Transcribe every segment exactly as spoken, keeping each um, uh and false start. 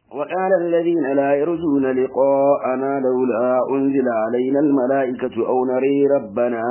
وقال الذين لا يرجون لقاءنا لولا أنزل علينا الملائكة أو نري ربنا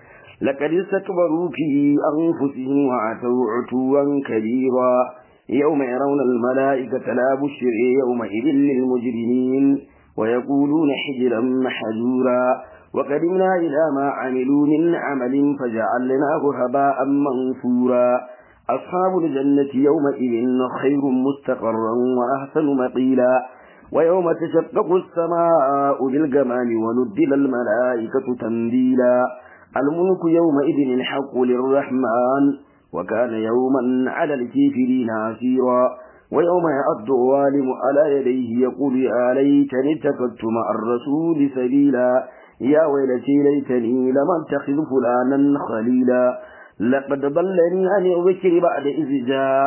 لقد استكبروا في أنفسهم وعتوا عتوا كبيرا يوم يرون الملائكة لا بشر يومئذ للمجرمين ويقولون حجرا محجورا وقدمنا إلى ما عملوا من عمل فجعلناه هباء منثورا أصحاب الجنة يومئذ خير مستقرا وأحسن مقيلا ويوم تشقق السماء بالغمام ونزل الملائكة تنزيلا الملك يومئذ الحق للرحمن وكان يوما على الكافرين عسيرا ويوم يعض الظالم على يديه يقول يا ليتني اتخذت مع الرسول سبيلا يا ويلتي ليتني لم اتخذ فلانا خليلا لقد ضلني عن الذكر بعد إذ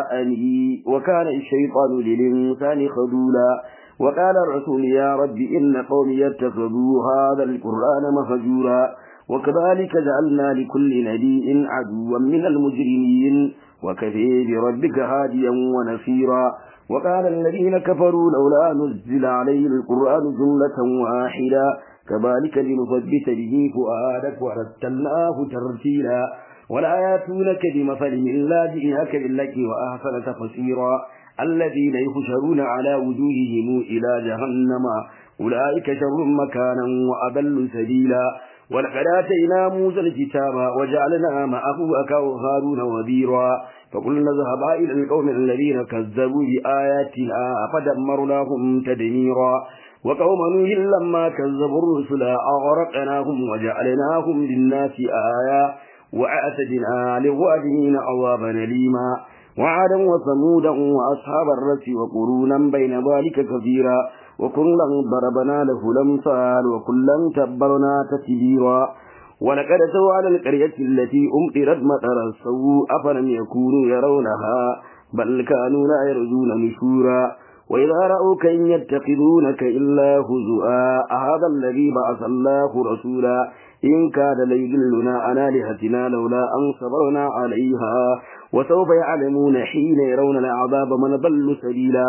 جاءني وكان الشيطان للإنسان خذولا وقال الرسول يا رب إن قومي اتخذوا هذا القرآن مهجورا وكذلك جعلنا لكل نبي عدوا من المجرمين وكفى بربك هاديا ونصيرا وقال الذين كفروا لولا نزل عليه القرآن جملة واحدة كذلك لنثبت به فؤادك ورتلناه ترتيلا ولا ياتونك بمثل إلا جئناك بالحق وأحسن تفسيرا الذين يحشرون على وجوههم إلى جهنم أولئك شر مكانا وأضل سبيلا ولقد آتينا موسى الكتاب وجعلنا معه أخاه هارون وزيرا فقلنا اذهبا إلى القوم الذين كذبوا بآياتنا فدمرناهم تدميرا وقوم نوح لما كذبوا الرسل أغرقناهم وجعلناهم للناس آية وأعتدنا للظالمين عذابا أليما وعادا وثمودا وأصحاب الرس وقرونا بين ذلك كثيرا وكلا ضربنا له الأمثال وكلا تبرنا تتبيرا ولقد أتوا على القرية التي أمطرت مطر السوء أفلم يكونوا يرونها بل كانوا لا يرجون نشورا وإذا رأوك إن يتخذونك إلا هزؤا هذا الذي بعث الله رسولا إن كاد ليضلنا عن آلهتنا لولا أن صبرنا عليها وسوف يعلمون حين يرون العذاب من ضل سبيلا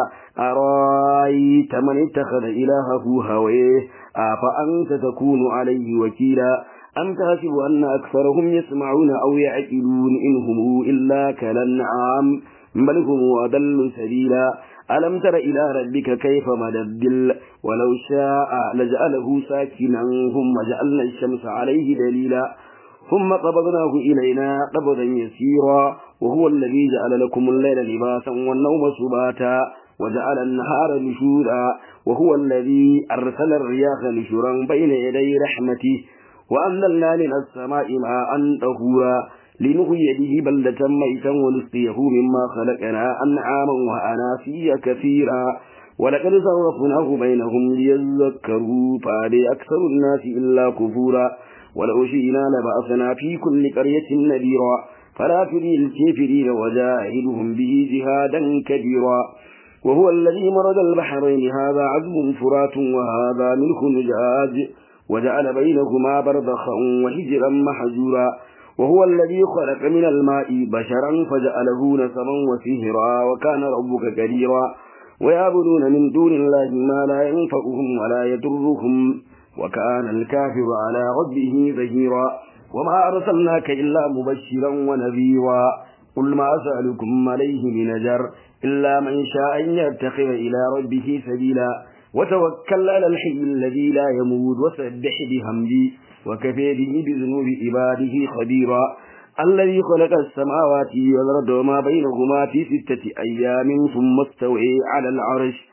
أرأيت من اتخذ إلهه هويه أفأنت تكون عليه وكيلا أم تحسب أن أكثرهم يسمعون أو يعقلون إن هم إلا كالأنعام بل هم أضل سبيلا ألم تر إلى ربك كيف مد الظل ولو شاء لجعله ساكنا ثم جعلنا الشمس عليه دليلا ثم قبضناه إلينا قبضا يسيرا وهو الذي جعل لكم الليل لباسا والنوم سباتا وجعل النهار نشورا وهو الذي أرسل الرياح نشورا بين يدي رحمته وأنزلنا من السماء ماء طهورا لنحيي به بلدة ميتا ونسقيه مما خلقنا أنعاما وأناسيا كثيرا ولقد صرفناه بينهم ليذكروا فأبى أكثر الناس إلا كفورا ولو شئنا لبعثنا في كل قرية نذيرا فلا تري الكافرين وجاهدهم به جهادا كبيرا وهو الذي مرج البحرين هذا عذب فرات وهذا ملح نجاج وجعل بينهما برزخا وحجرا محجورا وهو الذي خلق من الماء بشرا فجعله نسبا وسهرا وكان ربك قديرا ويعبدون من دون الله ما لا ينفعهم ولا يضرهم وكان الكافر على ربه ظهيرا وما أرسلناك إلا مبشرا ونذيرا قل ما أسألكم عليه من أجر إلا من شاء أن يتخذ إلى ربه سبيلا وتوكل على الحي الذي لا يموت وسبح بحمده وكفى به بذنوب عباده خبيرا الذي خلق السماوات والأرض وما بينهما في ستة أيام ثم استوى على العرش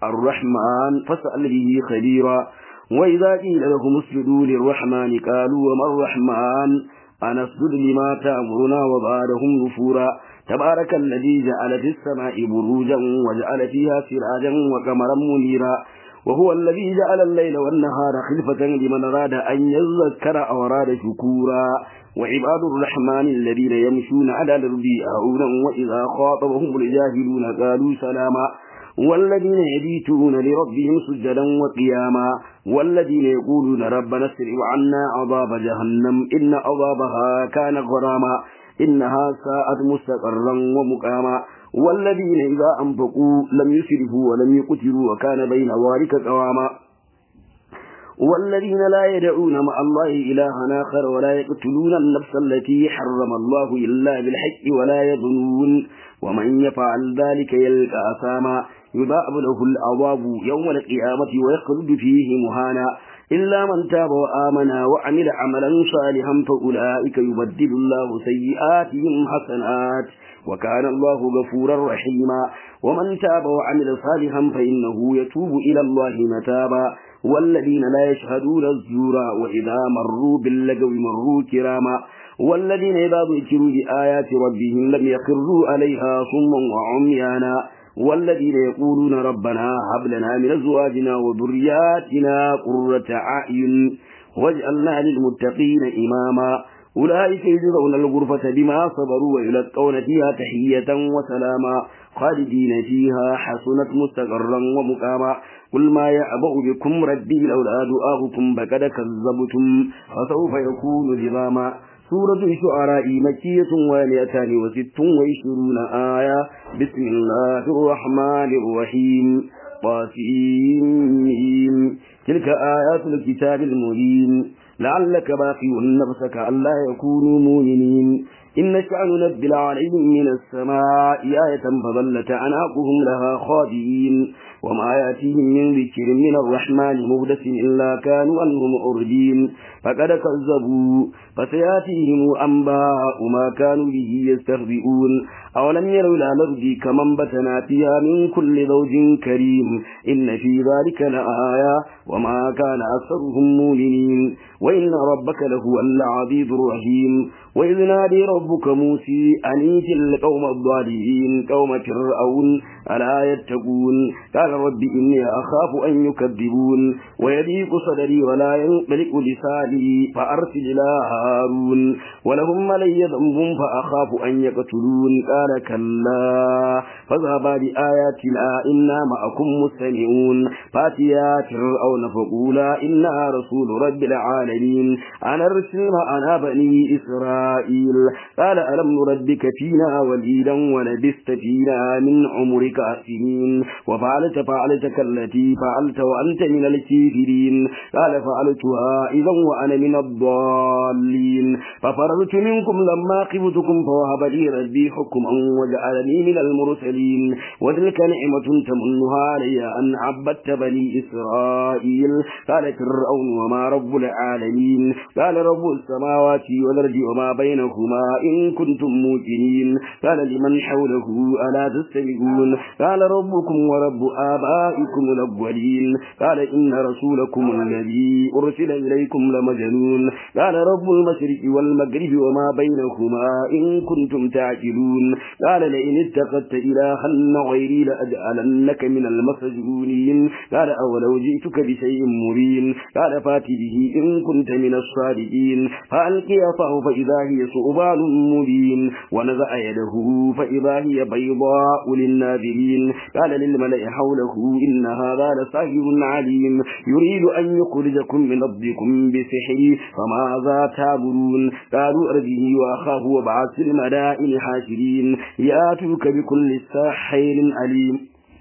الرحمن فاسأل به خبيرا وإذا قيل لهم اسجدوا للرحمن قالوا وما الرحمن أنسجد لما تأمرنا وزادهم نفورا تبارك الذي جعل في السماء بروجا وجعل فيها سراجا وقمرا منيرا وهو الذي جعل الليل والنهار خلفة لمن أراد أن يذكر أو أراد شكورا وعباد الرحمن الذين يمشون على الأرض هونا وإذا خاطبهم الجاهلون قالوا سلاما والذين يبيتون لربهم سجدا وقياما والذين يقولون ربنا اصرف عنا عذاب جهنم إن عذابها كان غراما إنها ساءت مستقرا ومقاما والذين إذا أنفقوا لم يسرفوا ولم يقتروا وكان بين ذلك قواما والذين لا يدعون مع الله إلها آخر ولا يقتلون النفس التي حرم الله إلا بالحق ولا يظنون ومن يفعل ذلك يلقى أثاما يضاعف له العذاب يوم القيامة ويخلد فيه مهانا إلا من تاب وآمن وعمل عملا صالحا فأولئك يبدل الله سيئاتهم حسنات وكان الله غفورا رحيما ومن تاب وعمل صالحا فإنه يتوب إلى الله متابا والذين لا يشهدون الزور وإذا مروا باللغو مروا كراما والذين إذا ذكروا بآيات ربهم لم يخروا عليها صما وعميانا والذين يقولون ربنا هب لنا من أزواجنا وذرياتنا قرة أعين واجعلنا للمتقين إماما أولئك يجزون الغرفة بما صبروا ويلقون فيها تحية وسلاما خالدين فيها حسنت مستقرا ومقاما قل ما يعبأ بكم ربي لولا دعاؤكم فقد كذبتم فسوف يكون لزاما سورة الشعراء مكية ومئتان وست وعشرون آية بسم الله الرحمن الرحيم طاسيم تلك آيات الكتاب المبين لعلك باقي نفسك ألا يكونوا مؤمنين إن شأن ننزل عليهم من السماء آية فظلت أعناقهم لها خاضعين وما يأتيهم من ذكر من الرحمن مهدث إلا كانوا عنه معرضين فقد كذبوا فسيأتيهم أنباء ما كانوا به يستهزئون أولم يروا إلى الأرض كما انبتنا فيها من كل زوج كريم إن في ذلك لآية وما كان أكثرهم مؤمنين وإن ربك لهو العزيز الرحيم وإذ نادي ربك موسى أن ائت القوم الضالين قوم فرعون ألا يتقون قال رب إني أخاف أن يكذبون ويضيق صدري ولا ينطلق لساني فأرسل إلى هارون ولهم علي ذنب فأخاف أن يقتلون قال كلا فاذهبا بآياتنا إنا معكم مستمعون فاتيا فرعون فقولا إنا رسول رب العالمين أنا أرسل معنا بني إسرائيل قال ألم نربك فينا وليدا ولبست فينا من عمرك سنين وفعلت فعلتك التي فعلت وأنت من الكافرين قال فعلتها إذا وأنا من الضالين ففررت منكم لما خفتكم فوهب لي ربي حكما وجعلني من المرسلين وتلك نعمة تمنها علي أن عبدت بني إسرائيل قال فرعون وما رب العالمين قال رب السماوات والأرض وما بينهما إن كنتم موقنين قال لمن حوله ألا تستمعون قال ربكم ورب آبائكم الأولين قال إن رسولكم الذي أرسل إليكم لمجنون قال رب المشرق والمغرب وما بينهما إن كنتم تعقلون قال لئن اتخذت إلها غيري لأجعلنك من المسجونين قال أولو جئتك بشيء مبين قال فات به إن كنت من الصادقين فألقي عصاه فإذا هي ثعبان مبين ونزع يده فإذا هي بيضاء للناظرين قال للملأ حوله إن هذا لساحر عليم يريد أن يخرجكم من أرضكم بسحره فماذا تعبدون قالوا أرجه وأخاه وابعث المدائن حاشرين يأتوك بكل ساحر عليم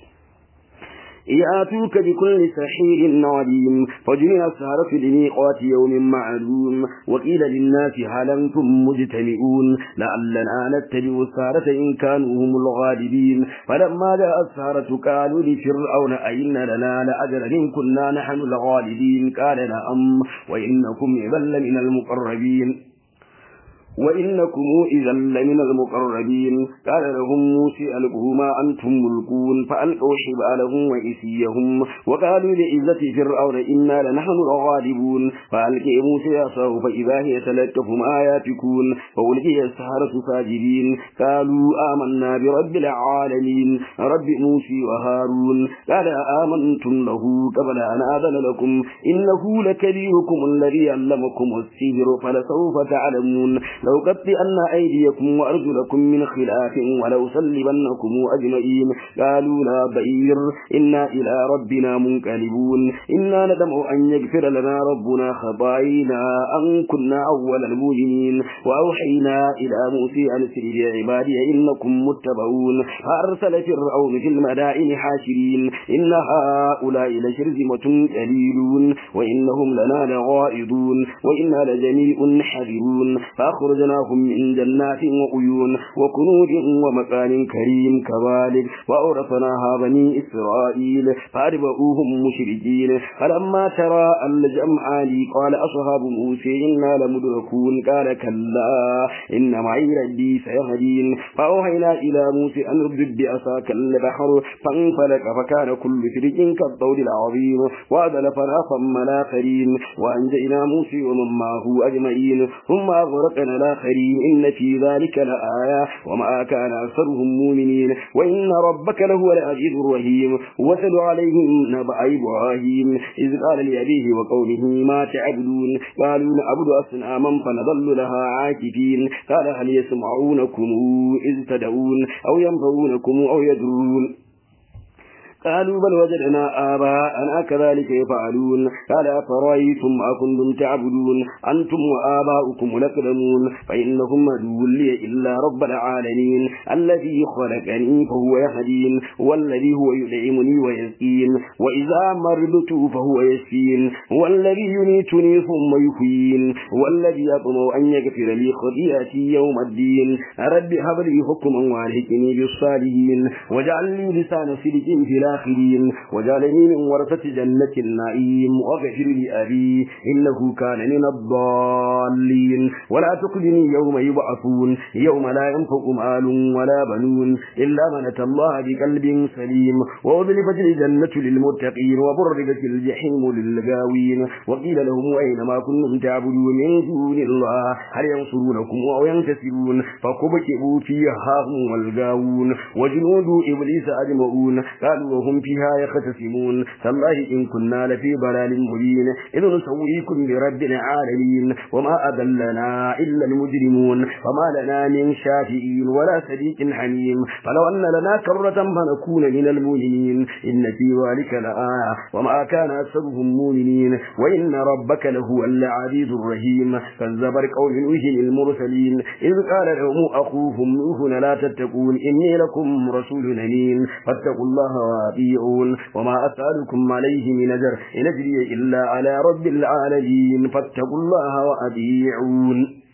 يأتوك بكل سحير عليم فجمع السحرة لميقات يوم معلوم وقيل للناس هل أنتم مجتمعون لعلنا نتبع السحرة إن كانوا هم الغالبين فلما جاء السحرة قالوا لفرعون أئن لنا لأجرا إن كنا نحن الغالبين قال نعم وإنكم إذا لمن المقربين وإنكم إذا لمن المقربين قال لهم موسى ألقوا ما أنتم ملقون فألقوا حبالهم وإسيهم وقالوا لعزة فرعون إنا لنحن الغالبون فألقي موسى عصاه فإذا هي تلتف ما يافكون فألقي السحرة ساجدين قالوا آمنا برب العالمين رب موسى وهارون قال آمنتم له قبل أن آذن لكم إنه لكبيركم الذي علمكم السحر فلسوف تعلمون لأقطعن أيديكم وأرجلكم من خلاف ولأصلبنكم أجمعين قالوا لا ضير إنا إلى ربنا منقلبون إنا ندمع أن يغفر لنا ربنا خطايانا أن كنا أول المؤمنين وأوحينا إلى موسى أن اسر بعبادي إنكم متبعون فأرسل فرعون في المدائن حاشرين إن هؤلاء لشرذمة قليلون وإنهم لنا لغائظون وإنا لجميع حذرون فأخرجناهم من جنات وعيون وكنوز ومكان كريم كذلك وأورثناها بني إسرائيل فأتبعوهم مشركين فلما ترى الجمعان قال أصحاب موسى إنا لمدركون قال كلا إن معي ربي سيهدين فأوحينا إلى موسى أن اضرب بعصاك البحر فانفلق فكان كل فرق كالطود العظيم وأذلفنا ثم الآخرين وأنجينا موسى ومن معه أجمعين ثم أغرقنا الآخرين إن في ذلك لآية وما كان أكثرهم مؤمنين وإن ربك لهو العزيز الرحيم واتل عليهم نبأ إبراهيم إذ قال لأبيه وقومه ما تعبدون قالوا نعبد أصناما فنظل لها عاكفين قال هل يسمعونكم إذ تدعون أو ينفعونكم أو يضرون قالوا بل وجدنا آباءنا كذلك يفعلون قال أفرأيتم ما كنتم تعبدون أنتم وآباؤكم الأقدمون فإنهم عدو لي إلا رب العالمين الذي خلقني فهو يهدين والذي هو يطعمني ويسقين وإذا مرضت فهو يشفين والذي يميتني ثم يحيين والذي أطمع أن يغفر لي خطيئتي يوم الدين رب هب لي حكما والحقني بالصالحين واجعل لي لسان صدق في الآخرين وجعلني من ورثة جنة النعيم واغفر لأبي إنه كان من الضالين ولا تخزني يوم يبعثون يوم لا ينفع مال ولا بنون إلا من أتى الله بقلب سليم وأزلفت الجنة للمتقين وبرزت الجحيم للغاوين وقيل لهم أينما كنتم تعبدون من دون الله هل ينصرونكم أو ينتصرون فكبكبوا فيها هم والغاوون وجنود إبليس أجمعون قالوا وهم فيها يختصمون تالله إن كنا لفي ضلال مبين إذ نسويكم برب العالمين وما أضلنا إلا المجرمون وما لنا من شافعين ولا صديق حميم فلو أن لنا كرة فنكون من المؤمنين إن في ذلك لآية وما كان أكثرهم مؤمنين وإن ربك لهو العزيز الرحيم كذب قوم نوح المرسلين إذ قال لهم أخوهم نوح لا تتقون إني لكم رسول أمين فاتقوا الله وأطيعون وما أسألكم عليه من أجر إن أجري إلا على رب العالمين فاتقوا الله وأطيعون